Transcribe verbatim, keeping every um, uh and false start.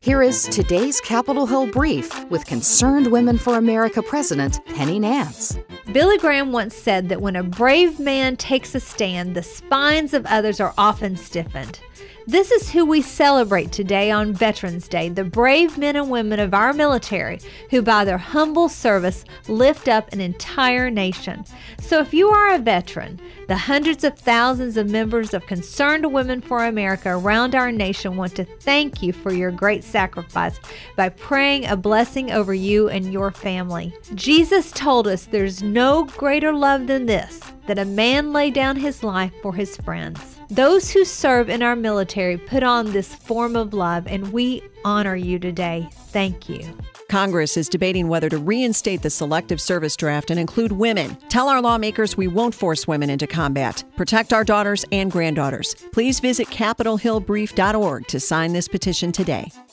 Here is today's Capitol Hill Brief with Concerned Women for America President Penny Nance. Billy Graham once said that when a brave man takes a stand, the spines of others are often stiffened. This is who we celebrate today on Veterans Day, the brave men and women of our military who by their humble service lift up an entire nation. So if you are a veteran, the hundreds of thousands of members of Concerned Women for America around our nation want to thank you for your great sacrifice by praying a blessing over you and your family. Jesus told us there's no greater love than this, that a man lay down his life for his friends. Those who serve in our military put on this form of love, and we honor you today. Thank you. Congress is debating whether to reinstate the Selective Service Draft and include women. Tell our lawmakers we won't force women into combat. Protect our daughters and granddaughters. Please visit capitol hill brief dot org to sign this petition today.